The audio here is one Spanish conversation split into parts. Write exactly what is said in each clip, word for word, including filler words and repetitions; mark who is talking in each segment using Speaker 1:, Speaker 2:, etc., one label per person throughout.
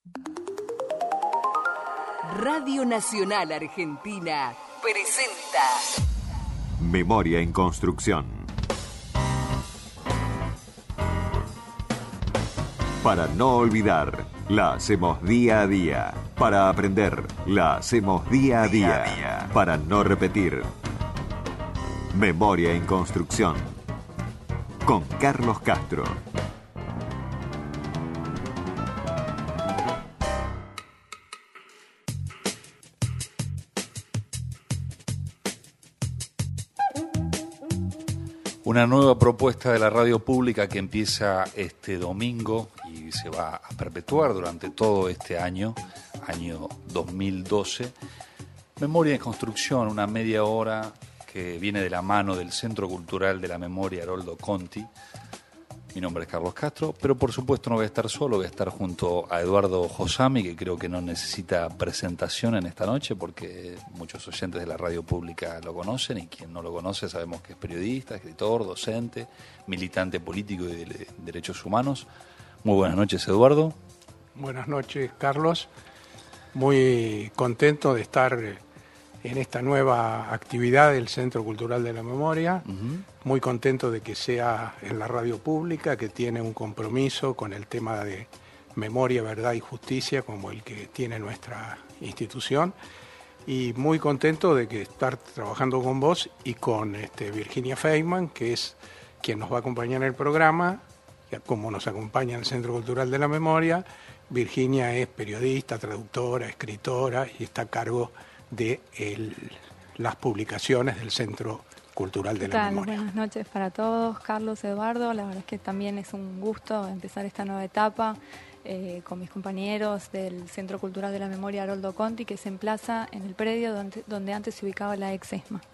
Speaker 1: Radio Nacional Argentina presenta
Speaker 2: Memoria en Construcción. Para no olvidar, la hacemos día a día. Para aprender, la hacemos día a día. Día a día. Para no repetir. Memoria en Construcción. Con Carlos Castro.
Speaker 3: Una nueva propuesta de la radio pública que empieza este domingo y se va a perpetuar durante todo este año, año dos mil doce. Memoria en Construcción, una media hora que viene de la mano del Centro Cultural de la Memoria Haroldo Conti. Mi nombre es Carlos Castro, pero por supuesto no voy a estar solo, voy a estar junto a Eduardo Josami, que creo que no necesita presentación en esta noche porque muchos oyentes de la radio pública lo conocen y quien no lo conoce sabemos que es periodista, escritor, docente, militante político y de derechos humanos. Muy buenas noches, Eduardo.
Speaker 4: Buenas noches, Carlos. Muy contento de estar en esta nueva actividad del Centro Cultural de la Memoria. Uh-huh. Muy contento de que sea en la radio pública, que tiene un compromiso con el tema de memoria, verdad y justicia, como el que tiene nuestra institución. Y muy contento de que estar trabajando con vos y con este, Virginia Feynman, que es quien nos va a acompañar en el programa, como nos acompaña en el Centro Cultural de la Memoria. Virginia es periodista, traductora, escritora y está a cargo de el, las publicaciones del Centro Cultural de la Memoria.
Speaker 5: Buenas noches para todos, Carlos, Eduardo. La verdad es que también es un gusto empezar esta nueva etapa eh, con mis compañeros del Centro Cultural de la Memoria Haroldo Conti, que se emplaza en el predio donde, donde antes se ubicaba la ex ESMA.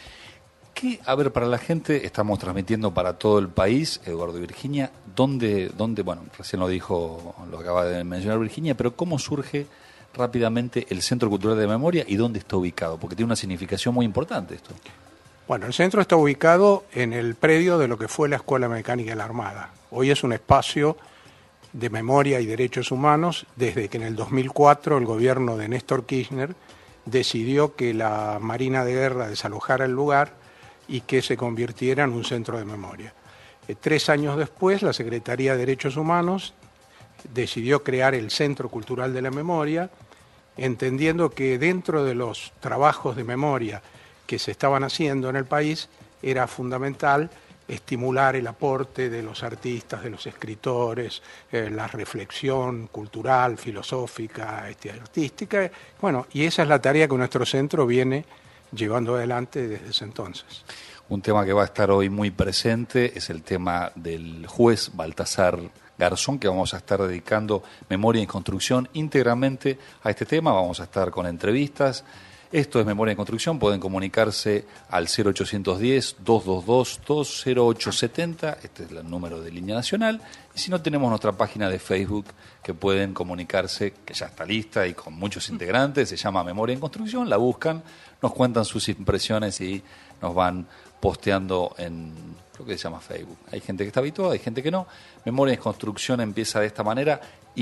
Speaker 3: ¿Qué? A ver, para la gente, estamos transmitiendo para todo el país, Eduardo y Virginia, ¿dónde, dónde, bueno, recién lo dijo, lo acaba de mencionar Virginia, pero cómo surge rápidamente el Centro Cultural de Memoria y dónde está ubicado? Porque tiene una significación muy importante esto.
Speaker 4: Bueno, el centro está ubicado en el predio de lo que fue la Escuela Mecánica de la Armada. Hoy es un espacio de memoria y derechos humanos desde que en el dos mil cuatro el gobierno de Néstor Kirchner decidió que la Marina de Guerra desalojara el lugar y que se convirtiera en un centro de memoria. Eh, tres años después, la Secretaría de Derechos Humanos decidió crear el Centro Cultural de la Memoria, entendiendo que dentro de los trabajos de memoria que se estaban haciendo en el país era fundamental estimular el aporte de los artistas, de los escritores, eh, la reflexión cultural, filosófica, este, artística. Bueno, y esa es la tarea que nuestro centro viene llevando adelante desde ese entonces.
Speaker 3: Un tema que va a estar hoy muy presente es el tema del juez Baltasar Garzón, que vamos a estar dedicando Memoria en Construcción íntegramente a este tema. Vamos a estar con entrevistas. Esto es Memoria en Construcción. Pueden comunicarse al cero ochocientos diez, doscientos veintidós, dos cero ocho setenta. Este es el número de línea nacional. Y si no, tenemos nuestra página de Facebook que pueden comunicarse, que ya está lista y con muchos integrantes. Se llama Memoria en Construcción. La buscan, nos cuentan sus impresiones y nos van posteando en lo que se llama Facebook. Hay gente que está habituada, hay gente que no. Memoria en Construcción empieza de esta manera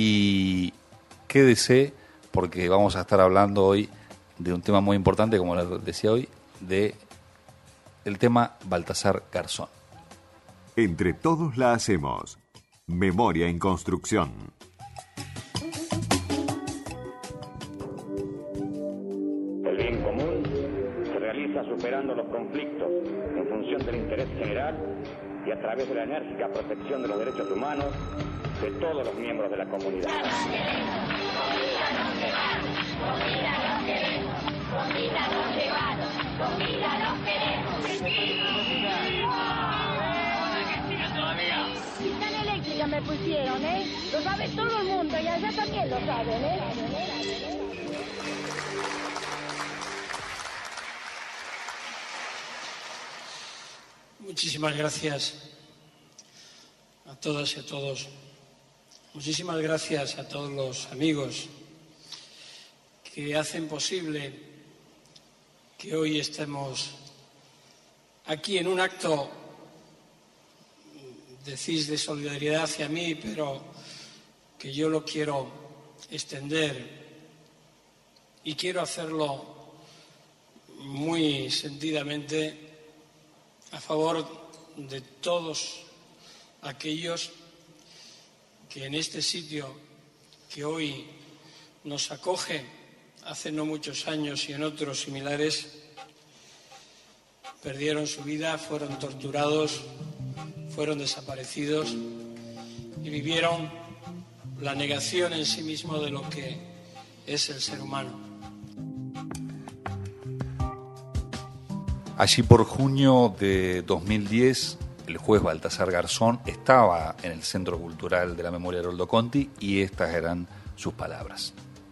Speaker 3: y quédese porque vamos a estar hablando hoy de un tema muy importante, como les decía hoy, de el tema Baltasar Garzón.
Speaker 2: Entre todos la hacemos. Memoria en Construcción.
Speaker 6: El bien común se realiza superando los conflictos en función del interés general y a través de la enérgica protección de los derechos humanos de todos los miembros de la comunidad.
Speaker 7: Cisterna eléctrica me pusieron, ¿eh? Lo sabe todo el mundo y allá también lo saben, ¿eh?
Speaker 8: Muchísimas gracias a todas y a todos. Muchísimas gracias a todos los amigos que hacen posible que hoy estemos aquí en un acto, decís, de solidaridad hacia mí, pero que yo lo quiero extender, y quiero hacerlo muy sentidamente, a favor de todos aquellos que en este sitio que hoy nos acoge, hace no muchos años y en otros similares, perdieron su vida, fueron torturados, fueron desaparecidos y vivieron la negación en sí mismo de lo que es el ser humano.
Speaker 3: Allí por junio de dos mil diez, el juez Baltasar Garzón estaba en el Centro Cultural de la Memoria Haroldo Conti y estas eran sus palabras.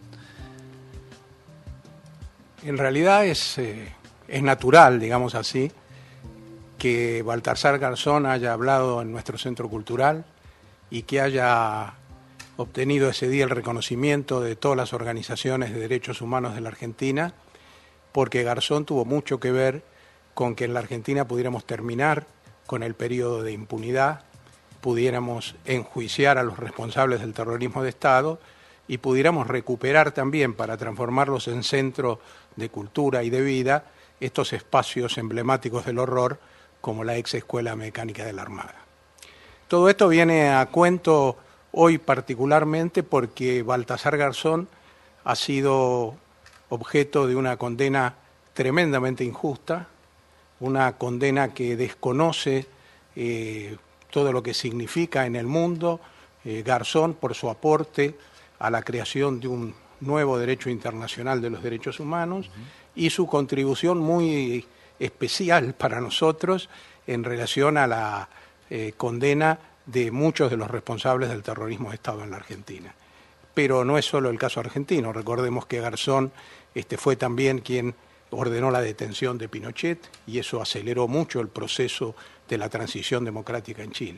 Speaker 4: En realidad es, eh, es natural, digamos así, que Baltasar Garzón haya hablado en nuestro Centro Cultural y que haya obtenido ese día el reconocimiento de todas las organizaciones de derechos humanos de la Argentina, porque Garzón tuvo mucho que ver con que en la Argentina pudiéramos terminar con el periodo de impunidad, pudiéramos enjuiciar a los responsables del terrorismo de Estado y pudiéramos recuperar también, para transformarlos en centro de cultura y de vida, estos espacios emblemáticos del horror como la ex Escuela Mecánica de la Armada. Todo esto viene a cuento hoy particularmente porque Baltasar Garzón ha sido objeto de una condena tremendamente injusta, una condena que desconoce eh, todo lo que significa en el mundo eh, Garzón por su aporte a la creación de un nuevo derecho internacional de los derechos humanos uh-huh. y su contribución muy especial para nosotros en relación a la eh, condena de muchos de los responsables del terrorismo de Estado en la Argentina. Pero no es solo el caso argentino, recordemos que Garzón este, fue también quien ordenó la detención de Pinochet y eso aceleró mucho el proceso de la transición democrática en Chile.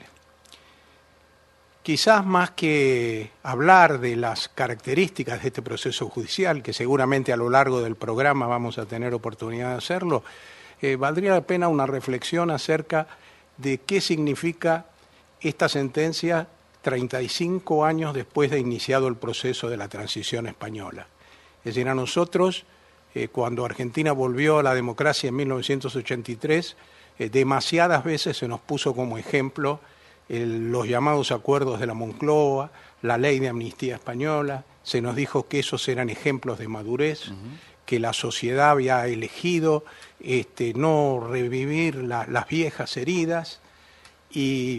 Speaker 4: Quizás más que hablar de las características de este proceso judicial, que seguramente a lo largo del programa vamos a tener oportunidad de hacerlo, eh, valdría la pena una reflexión acerca de qué significa esta sentencia treinta y cinco años después de iniciado el proceso de la transición española. Es decir, a nosotros, eh, cuando Argentina volvió a la democracia en mil novecientos ochenta y tres, eh, demasiadas veces se nos puso como ejemplo el, los llamados acuerdos de la Moncloa, la ley de amnistía española, se nos dijo que esos eran ejemplos de madurez, uh-huh. que la sociedad había elegido este, no revivir la, las viejas heridas y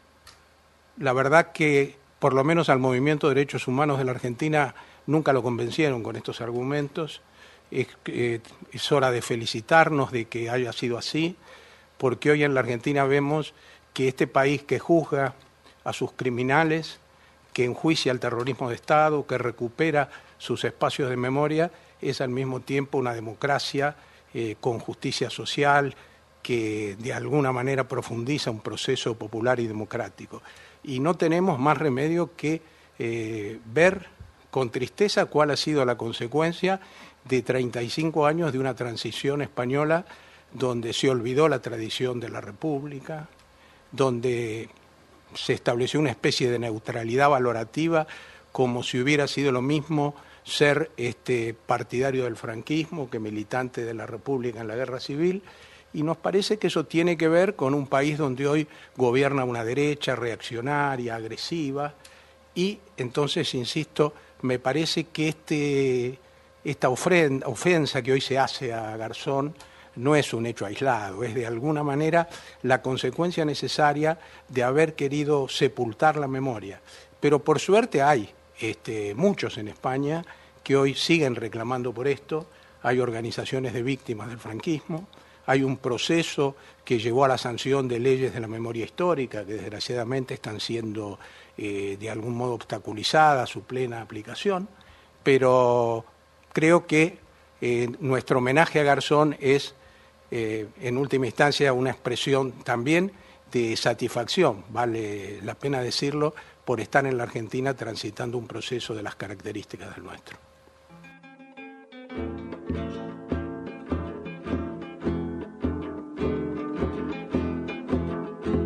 Speaker 4: la verdad que por lo menos al movimiento de derechos humanos de la Argentina nunca lo convencieron con estos argumentos. Es, eh, es hora de felicitarnos de que haya sido así, porque hoy en la Argentina vemos que este país que juzga a sus criminales, que enjuicia al terrorismo de Estado, que recupera sus espacios de memoria, es al mismo tiempo una democracia eh, con justicia social, que de alguna manera profundiza un proceso popular y democrático. Y no tenemos más remedio que eh, ver con tristeza cuál ha sido la consecuencia de treinta y cinco años de una transición española donde se olvidó la tradición de la República, donde se estableció una especie de neutralidad valorativa como si hubiera sido lo mismo ser este, partidario del franquismo que militante de la República en la Guerra Civil. Y nos parece que eso tiene que ver con un país donde hoy gobierna una derecha reaccionaria, agresiva, y entonces, insisto, me parece que este, esta ofrenda, ofensa que hoy se hace a Garzón no es un hecho aislado, es de alguna manera la consecuencia necesaria de haber querido sepultar la memoria. Pero por suerte hay este, muchos en España que hoy siguen reclamando por esto, hay organizaciones de víctimas del franquismo, hay un proceso que llevó a la sanción de leyes de la memoria histórica que desgraciadamente están siendo eh, de algún modo obstaculizadas su plena aplicación, pero creo que eh, nuestro homenaje a Garzón es eh, en última instancia una expresión también de satisfacción, vale la pena decirlo, por estar en la Argentina transitando un proceso de las características del nuestro.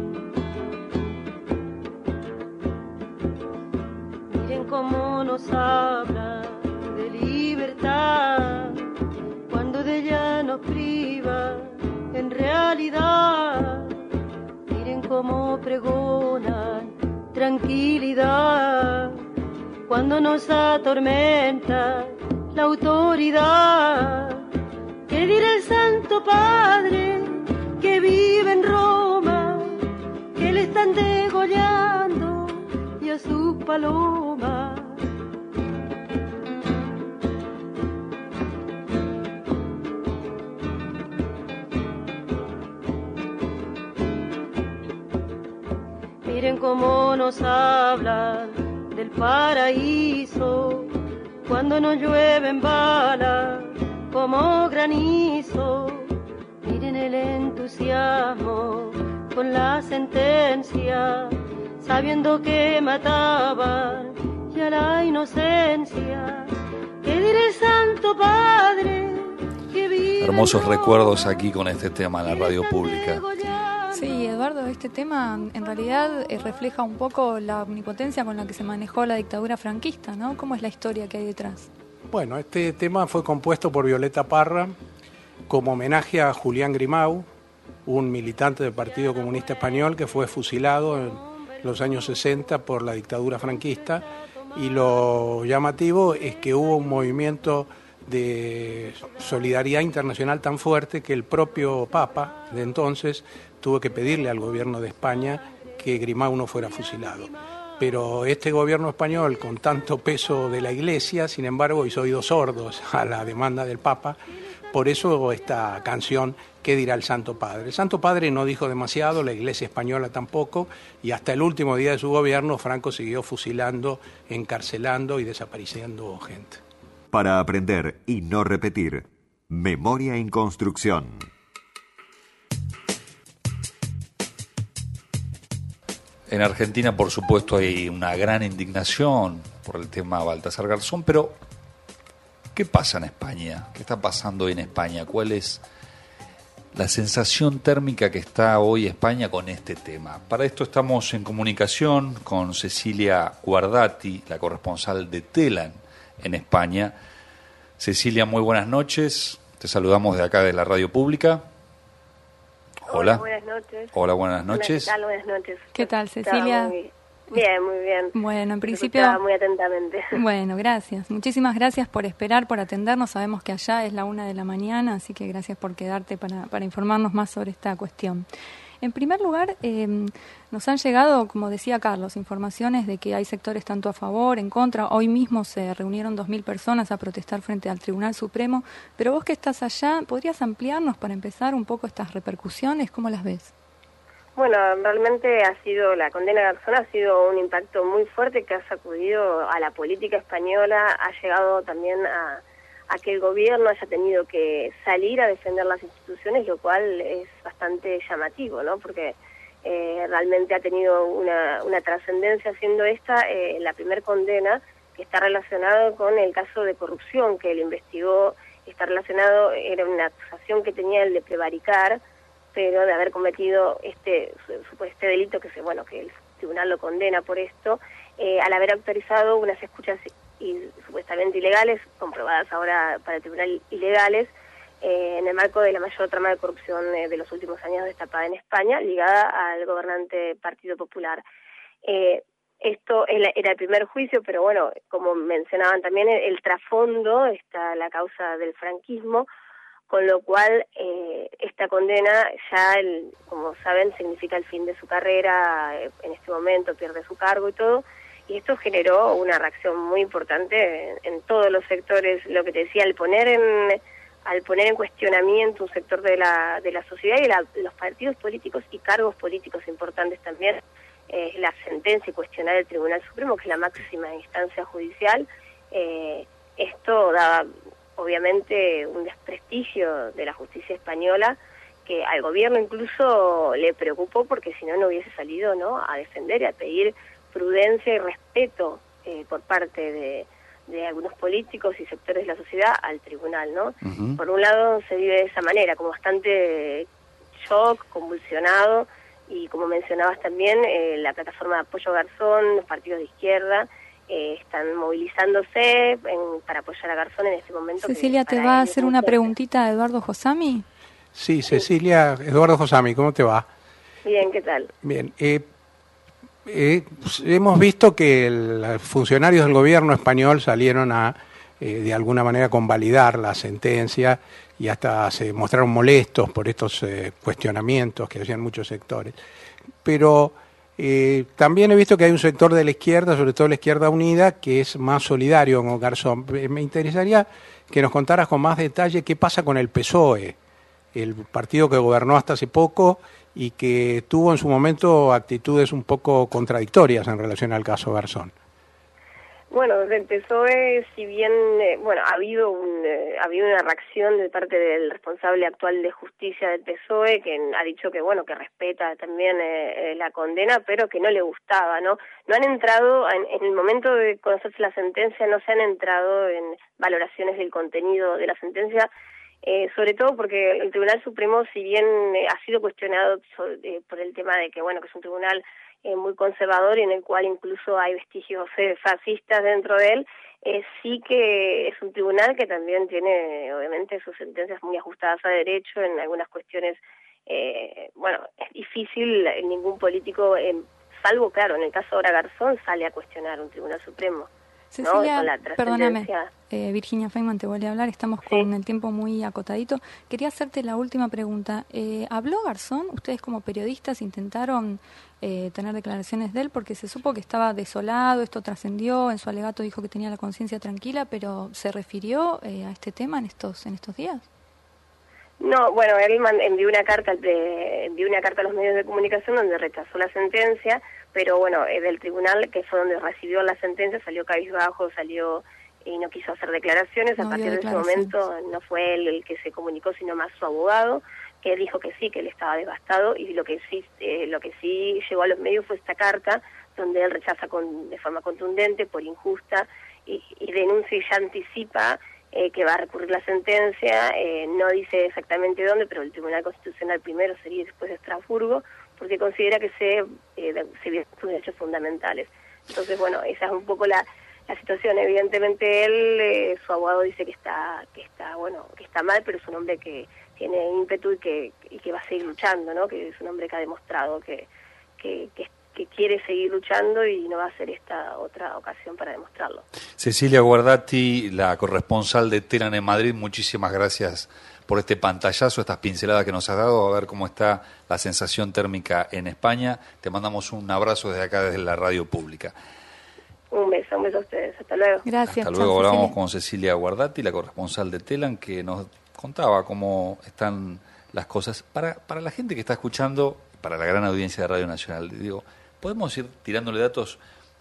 Speaker 9: Cómo nos ha habla de libertad, cuando de ella nos priva en realidad. Miren cómo pregonan tranquilidad, cuando nos atormenta la autoridad. ¿Qué dirá el Santo Padre que vive en Roma, que le están degollando y a sus palomas? Miren cómo nos hablan del paraíso, cuando nos llueven balas como granizo. Miren el entusiasmo con la sentencia, sabiendo que mataban ya la inocencia. ¿Qué dirá el Santo Padre que vive?
Speaker 3: Hermosos recuerdos aquí con este tema en la radio pública.
Speaker 5: Sí, Eduardo, este tema en realidad eh, refleja un poco la omnipotencia con la que se manejó la dictadura franquista, ¿no? ¿Cómo es la historia que hay detrás?
Speaker 4: Bueno, este tema fue compuesto por Violeta Parra como homenaje a Julián Grimau, un militante del Partido Comunista Español que fue fusilado en los años sesenta por la dictadura franquista, y lo llamativo es que hubo un movimiento de solidaridad internacional tan fuerte que el propio Papa de entonces tuvo que pedirle al gobierno de España que Grimau no fuera fusilado. Pero este gobierno español, con tanto peso de la Iglesia, sin embargo, hizo oídos sordos a la demanda del Papa. Por eso esta canción, ¿qué dirá el Santo Padre? El Santo Padre no dijo demasiado, la Iglesia española tampoco, y hasta el último día de su gobierno, Franco siguió fusilando, encarcelando y desapareciendo gente.
Speaker 2: Para aprender y no repetir, Memoria en Construcción.
Speaker 3: En Argentina, por supuesto, hay una gran indignación por el tema Baltasar Garzón, pero ¿qué pasa en España? ¿Qué está pasando hoy en España? ¿Cuál es la sensación térmica que está hoy España con este tema? Para esto estamos en comunicación con Cecilia Guardati, la corresponsal de Telan en España. Cecilia, muy buenas noches. Te saludamos de acá de la radio pública. Hola.
Speaker 10: Hola, buenas noches.
Speaker 3: Hola, buenas noches.
Speaker 10: ¿Qué tal? Buenas noches.
Speaker 5: ¿Qué tal, Cecilia?
Speaker 10: Muy bien, muy bien.
Speaker 5: Bueno, en principio...
Speaker 10: Estaba muy atentamente.
Speaker 5: Bueno, gracias. Muchísimas gracias por esperar, por atendernos. Sabemos que allá es la una de la mañana, así que gracias por quedarte para, para informarnos más sobre esta cuestión. En primer lugar, eh, nos han llegado, como decía Carlos, informaciones de que hay sectores tanto a favor, en contra. Hoy mismo se reunieron dos mil personas a protestar frente al Tribunal Supremo. Pero vos que estás allá, ¿podrías ampliarnos para empezar un poco estas repercusiones? ¿Cómo las ves?
Speaker 10: Bueno, realmente ha sido, la condena de Garzón ha sido un impacto muy fuerte que ha sacudido a la política española, ha llegado también a, a que el gobierno haya tenido que salir a defender las instituciones, lo cual es bastante llamativo, ¿no? Porque eh, realmente ha tenido una, una trascendencia siendo esta eh, la primer condena que está relacionado con el caso de corrupción que él investigó, está relacionado, era una acusación que tenía el de prevaricar, pero de haber cometido este este delito que se bueno que el tribunal lo condena por esto, eh, al haber autorizado unas escuchas y, supuestamente ilegales, comprobadas ahora para el tribunal ilegales, eh, en el marco de la mayor trama de corrupción eh, de los últimos años destapada en España, ligada al gobernante Partido Popular. Eh, esto era el primer juicio, pero bueno, como mencionaban también, el, el trasfondo está la causa del franquismo, con lo cual eh, esta condena ya, el, como saben, significa el fin de su carrera, eh, en este momento pierde su cargo y todo, y esto generó una reacción muy importante en, en todos los sectores, lo que te decía, al poner en al poner en cuestionamiento un sector de la de la sociedad y la, los partidos políticos y cargos políticos importantes también, eh, la sentencia y cuestionar el Tribunal Supremo, que es la máxima instancia judicial, eh, esto daba obviamente un desprestigio de la justicia española que al gobierno incluso le preocupó, porque si no, no hubiese salido, ¿no?, a defender y a pedir prudencia y respeto eh, por parte de, de algunos políticos y sectores de la sociedad al tribunal, ¿no? Uh-huh. Por un lado se vive de esa manera, como bastante shock, convulsionado, y como mencionabas también, eh, la plataforma de apoyo Garzón, los partidos de izquierda, eh, están movilizándose en, para apoyar a Garzón en este momento.
Speaker 5: Cecilia, ¿te va a hacer una preguntita a Eduardo Josami?
Speaker 4: Sí, Cecilia, Eduardo Josami, ¿cómo te va?
Speaker 10: Bien, ¿qué tal?
Speaker 4: Bien, eh, eh, hemos visto que los funcionarios del gobierno español salieron a, eh, de alguna manera, convalidar la sentencia y hasta se mostraron molestos por estos eh, cuestionamientos que hacían muchos sectores. Pero eh, también he visto que hay un sector de la izquierda, sobre todo la izquierda unida, que es más solidario con Garzón. Me interesaría que nos contaras con más detalle qué pasa con el P S O E, el partido que gobernó hasta hace poco y que tuvo en su momento actitudes un poco contradictorias en relación al caso Garzón.
Speaker 10: Bueno, desde el P S O E, si bien, eh, bueno, ha habido, un, eh, ha habido una reacción de parte del responsable actual de justicia del P S O E, que ha dicho que, bueno, que respeta también eh, eh, la condena, pero que no le gustaba, ¿no? No han entrado, en, en el momento de conocerse la sentencia, no se han entrado en valoraciones del contenido de la sentencia, eh, sobre todo porque el Tribunal Supremo, si bien eh, ha sido cuestionado sobre, eh, por el tema de que, bueno, que es un tribunal Eh, muy conservador y en el cual incluso hay vestigios eh, fascistas dentro de él, eh, sí que es un tribunal que también tiene, obviamente, sus sentencias muy ajustadas a derecho en algunas cuestiones. Eh, bueno, es difícil, ningún político, eh, salvo, claro, en el caso ahora Garzón, sale a cuestionar un tribunal supremo.
Speaker 5: Cecilia,
Speaker 10: ¿no?
Speaker 5: perdóname, eh, Virginia Feynman te vuelve a hablar, estamos con sí. el tiempo muy acotadito. Quería hacerte la última pregunta. Eh, ¿Habló Garzón? ¿Ustedes como periodistas intentaron eh, tener declaraciones de él? Porque se supo que estaba desolado, esto trascendió, en su alegato dijo que tenía la conciencia tranquila, pero ¿se refirió eh, a este tema en estos en estos días?
Speaker 10: No, bueno, él envió una carta de, envió una carta a los medios de comunicación donde rechazó la sentencia, pero bueno, eh, del tribunal, que fue donde recibió la sentencia, salió cabizbajo, salió y no quiso hacer declaraciones. No a partir de ese momento no fue él el que se comunicó, sino más su abogado, que dijo que sí, que él estaba devastado, y lo que sí eh, lo que sí llegó a los medios fue esta carta donde él rechaza con, de forma contundente, por injusta, y, y denuncia y ya anticipa eh, que va a recurrir la sentencia. Eh, no dice exactamente dónde, pero el Tribunal Constitucional primero sería después de Estrasburgo, porque considera que se, eh, se violan sus derechos fundamentales. Entonces, bueno, esa es un poco la, la situación. Evidentemente él, eh, su abogado dice que está, que está, bueno, que está mal, pero es un hombre que tiene ímpetu y que, y que va a seguir luchando, ¿no? Que es un hombre que ha demostrado que, que, que, que quiere seguir luchando y no va a ser esta otra ocasión para demostrarlo.
Speaker 3: Cecilia Guardati, la corresponsal de Telan en Madrid, muchísimas gracias por este pantallazo, estas pinceladas que nos has dado, a ver cómo está la sensación térmica en España. Te mandamos un abrazo desde acá, desde la radio pública.
Speaker 10: Un beso, un beso a ustedes. Hasta luego.
Speaker 5: Gracias.
Speaker 3: Hasta luego. Hablamos con Cecilia Guardati, la corresponsal de Telan, que nos contaba cómo están las cosas. Para, para la gente que está escuchando, para la gran audiencia de Radio Nacional, digo, podemos ir tirándole datos.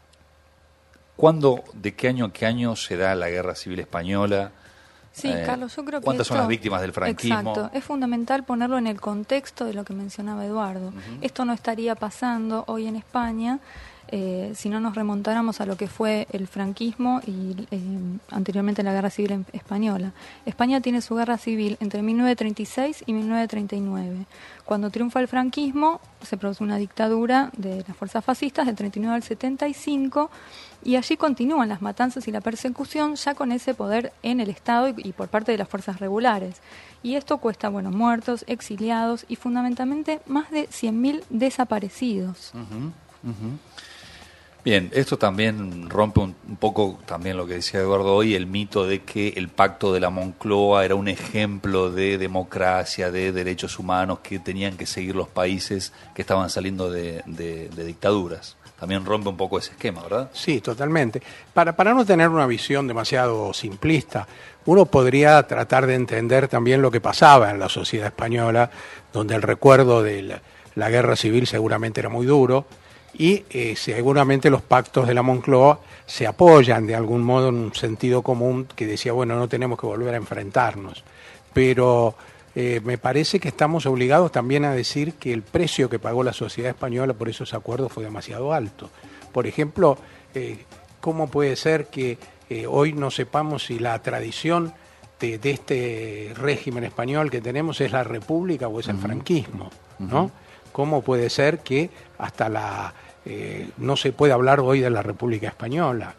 Speaker 3: ¿Cuándo, de qué año a qué año se da la Guerra Civil Española?
Speaker 5: Sí, eh, Carlos, yo creo que
Speaker 3: ¿cuántas
Speaker 5: esto,
Speaker 3: son las víctimas del franquismo?
Speaker 5: Exacto, es fundamental ponerlo en el contexto de lo que mencionaba Eduardo. Uh-huh. Esto no estaría pasando hoy en España eh, si no nos remontáramos a lo que fue el franquismo y eh, anteriormente la Guerra Civil Española. España tiene su guerra civil entre mil novecientos treinta y seis y mil novecientos treinta y nueve. Cuando triunfa el franquismo, se produce una dictadura de las fuerzas fascistas del treinta y nueve al setenta y cinco, y allí continúan las matanzas y la persecución ya con ese poder en el Estado y, y por parte de las fuerzas regulares. Y esto cuesta, bueno, muertos, exiliados y fundamentalmente más de cien mil desaparecidos.
Speaker 3: Uh-huh, uh-huh. Bien, esto también rompe un, un poco también lo que decía Eduardo hoy, el mito de que el pacto de la Moncloa era un ejemplo de democracia, de derechos humanos que tenían que seguir los países que estaban saliendo de, de, de dictaduras. También rompe un poco ese esquema, ¿verdad?
Speaker 4: Sí, totalmente. Para, para no tener una visión demasiado simplista, uno podría tratar de entender también lo que pasaba en la sociedad española, donde el recuerdo de la, la guerra civil seguramente era muy duro, y eh, seguramente los pactos de la Moncloa se apoyan de algún modo en un sentido común que decía, bueno, no tenemos que volver a enfrentarnos. Pero eh, me parece que estamos obligados también a decir que el precio que pagó la sociedad española por esos acuerdos fue demasiado alto. Por ejemplo, eh, ¿cómo puede ser que eh, hoy no sepamos si la tradición de, de este régimen español que tenemos es la república o es el uh-huh. franquismo, ¿no? Uh-huh. ¿Cómo puede ser que hasta la eh, no se puede hablar hoy de la República Española?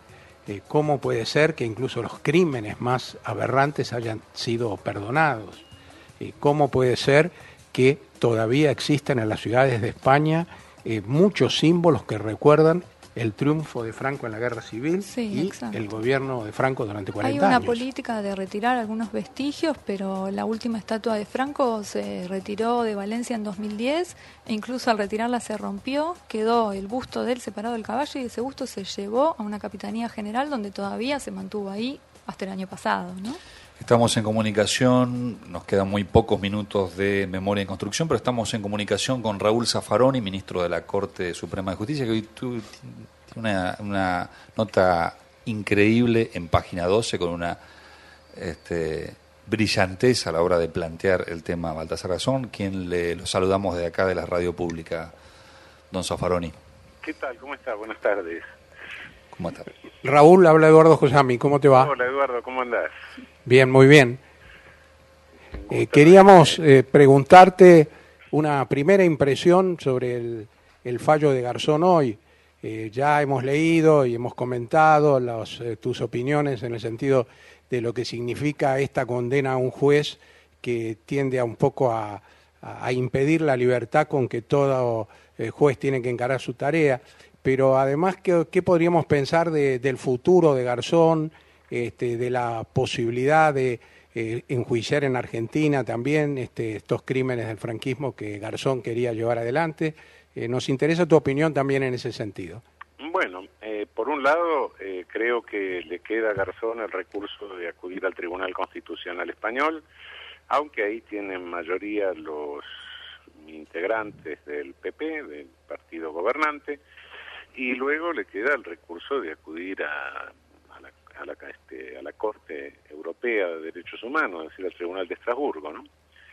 Speaker 4: Eh, ¿Cómo puede ser que incluso los crímenes más aberrantes hayan sido perdonados? Eh, ¿Cómo puede ser que todavía existen en las ciudades de España eh, muchos símbolos que recuerdan el triunfo de Franco en la Guerra Civil
Speaker 5: sí,
Speaker 4: y
Speaker 5: exacto.
Speaker 4: el gobierno de Franco durante cuarenta años?
Speaker 5: Hay una años. política de retirar algunos vestigios, pero la última estatua de Franco se retiró de Valencia en dos mil diez e incluso al retirarla se rompió, quedó el busto de él separado del caballo y ese busto se llevó a una capitanía general donde todavía se mantuvo ahí hasta el año pasado, ¿no?
Speaker 3: Estamos en comunicación, nos quedan muy pocos minutos de Memoria en Construcción, pero estamos en comunicación con Raúl Zaffaroni, ministro de la Corte Suprema de Justicia, que hoy tuvo una, una nota increíble en página doce con una este, brillantez a la hora de plantear el tema Baltasar Garzón, quien le lo saludamos de acá de la radio pública. Don Zaffaroni.
Speaker 11: ¿Qué tal? ¿Cómo está? Buenas tardes.
Speaker 3: ¿Cómo está?
Speaker 4: Raúl, habla Eduardo Josami, ¿cómo te va?
Speaker 11: Hola Eduardo, ¿cómo andás?
Speaker 4: Bien, muy bien. Eh, queríamos eh, preguntarte una primera impresión sobre el, el fallo de Garzón hoy. Eh, ya hemos leído y hemos comentado los, eh, tus opiniones en el sentido de lo que significa esta condena a un juez que tiende a un poco a, a, a impedir la libertad con que todo eh, juez tiene que encarar su tarea. Pero además, ¿qué, qué podríamos pensar de, del futuro de Garzón, este, de la posibilidad de eh, enjuiciar en Argentina también este, estos crímenes del franquismo que Garzón quería llevar adelante? Eh, nos interesa tu opinión también en ese sentido.
Speaker 11: Bueno, eh, por un lado, eh, creo que le queda a Garzón el recurso de acudir al Tribunal Constitucional Español, aunque ahí tienen mayoría los integrantes del P P, del partido gobernante, y luego le queda el recurso de acudir a, a, la, a, la, este, a la Corte Europea de Derechos Humanos, es decir, al Tribunal de Estrasburgo, ¿no?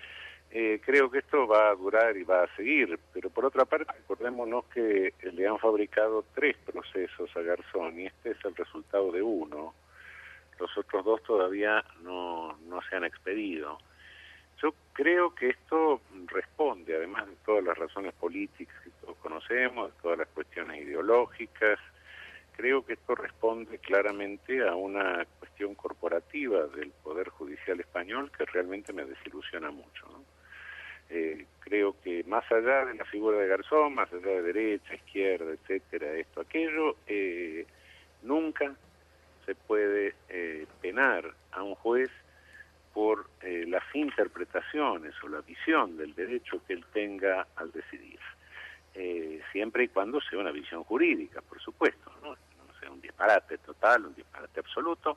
Speaker 11: Eh, creo que esto va a durar y va a seguir, pero por otra parte, acordémonos que le han fabricado tres procesos a Garzón y este es el resultado de uno. Los otros dos todavía no, no se han expedido. Yo creo que esto responde, además de todas las razones políticas que todos conocemos, de todas las cuestiones ideológicas, creo que esto responde claramente a una cuestión corporativa del Poder Judicial español que realmente me desilusiona mucho, ¿no? Eh, creo que más allá de la figura de Garzón, más allá de derecha, izquierda, etcétera, esto, aquello, eh, nunca se puede eh, penar a un juez por eh, las interpretaciones o la visión del derecho que él tenga al decidir. Eh, siempre y cuando sea una visión jurídica, por supuesto, ¿no? No sea un disparate total, un disparate absoluto.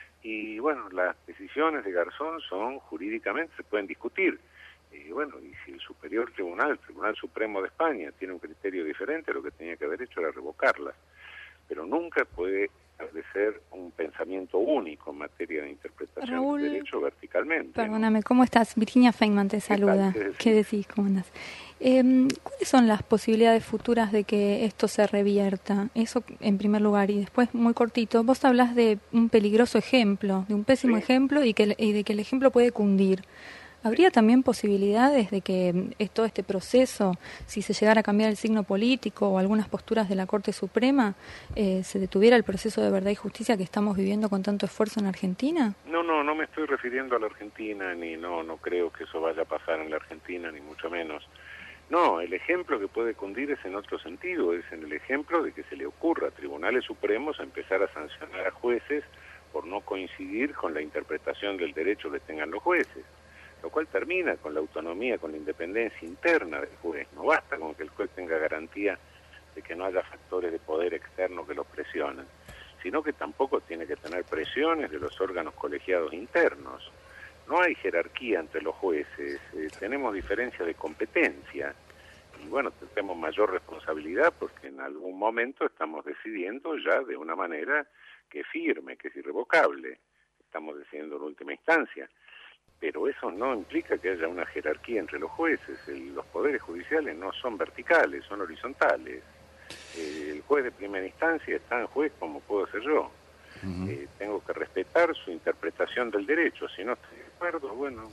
Speaker 11: Y bueno, las decisiones de Garzón son jurídicamente, se pueden discutir. Y bueno, y si el Superior Tribunal, el Tribunal Supremo de España, tiene un criterio diferente, lo que tenía que haber hecho era revocarlas. Pero nunca puede establecer un pensamiento único en materia de interpretación
Speaker 5: Raúl,
Speaker 11: del derecho verticalmente.
Speaker 5: Perdóname, ¿no? ¿Cómo estás? Virginia Feynman te saluda. ¿Qué, ¿Qué decís? ¿Cómo andás? Eh, ¿Cuáles son las posibilidades futuras de que esto se revierta? Eso en primer lugar. Y después, muy cortito, vos hablás de un peligroso ejemplo, de un pésimo sí. ejemplo y, que, y de que el ejemplo puede cundir. ¿Habría también posibilidades de que todo este proceso, si se llegara a cambiar el signo político o algunas posturas de la Corte Suprema, eh, se detuviera el proceso de verdad y justicia que estamos viviendo con tanto esfuerzo en Argentina?
Speaker 11: No, no, no me estoy refiriendo a la Argentina, ni no, no creo que eso vaya a pasar en la Argentina, ni mucho menos. No, el ejemplo que puede cundir es en otro sentido, es en el ejemplo de que se le ocurra a tribunales supremos a empezar a sancionar a jueces por no coincidir con la interpretación del derecho que tengan los jueces, lo cual termina con la autonomía, con la independencia interna del juez. No basta con que el juez tenga garantía de que no haya factores de poder externo que lo presionen, sino que tampoco tiene que tener presiones de los órganos colegiados internos. No hay jerarquía entre los jueces, eh, tenemos diferencia de competencia y bueno, tenemos mayor responsabilidad porque en algún momento estamos decidiendo ya de una manera que es firme, que es irrevocable, estamos decidiendo en última instancia. Pero eso no implica que haya una jerarquía entre los jueces. El, los poderes judiciales no son verticales, son horizontales. Eh, el juez de primera instancia es tan juez como puedo ser yo. Uh-huh. Eh, tengo que respetar su interpretación del derecho. Si no estoy de acuerdo, bueno,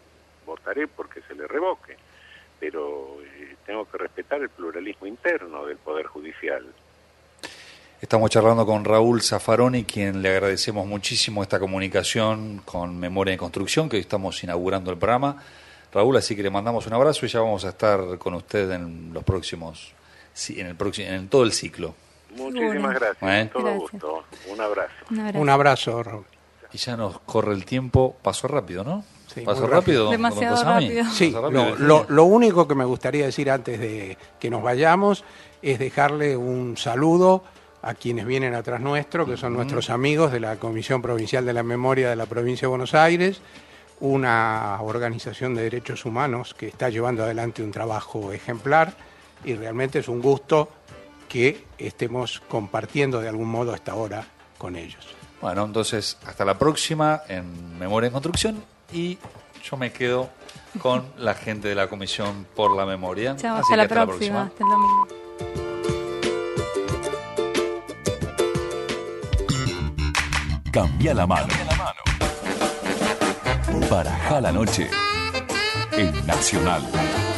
Speaker 11: votaré porque se le revoque. Pero eh, tengo que respetar el pluralismo interno del Poder Judicial.
Speaker 3: Estamos charlando con Raúl Zaffaroni, quien le agradecemos muchísimo esta comunicación con Memoria en Construcción, que hoy estamos inaugurando el programa. Raúl, así que le mandamos un abrazo y ya vamos a estar con usted en los próximos, en el próximo, en todo el ciclo.
Speaker 11: Muchísimas gracias,
Speaker 3: ¿Eh?
Speaker 11: todo
Speaker 5: Gracias.
Speaker 11: gusto. Un abrazo.
Speaker 5: Un abrazo.
Speaker 4: Un abrazo, Raúl.
Speaker 3: Y ya nos corre el tiempo, pasó rápido, ¿no?
Speaker 4: Sí,
Speaker 3: pasó
Speaker 4: muy
Speaker 3: rápido. don-
Speaker 5: Demasiado
Speaker 3: don Casami.
Speaker 5: rápido.
Speaker 4: Sí,
Speaker 3: Pasó rápido,
Speaker 4: lo,
Speaker 3: Virginia.
Speaker 4: lo, lo único que me gustaría decir antes de que nos vayamos es dejarle un saludo a quienes vienen atrás nuestro, que son nuestros amigos de la Comisión Provincial de la Memoria de la Provincia de Buenos Aires, una organización de derechos humanos que está llevando adelante un trabajo ejemplar, y realmente es un gusto que estemos compartiendo de algún modo hasta ahora con ellos.
Speaker 3: Bueno, entonces, hasta la próxima en Memoria en Construcción, y yo me quedo con la gente de la Comisión por la Memoria.
Speaker 5: Chao,
Speaker 3: Así
Speaker 5: hasta
Speaker 3: que
Speaker 5: la próxima, hasta el domingo.
Speaker 12: Cambia la mano. Barajá la noche en Nacional.